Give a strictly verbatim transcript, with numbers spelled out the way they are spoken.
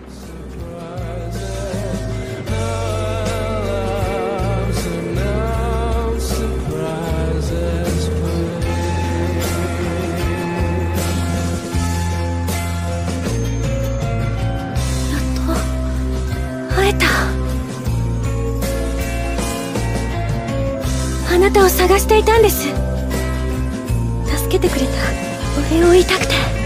あなたを探していたんです。助けてくれたお礼を言いたくて。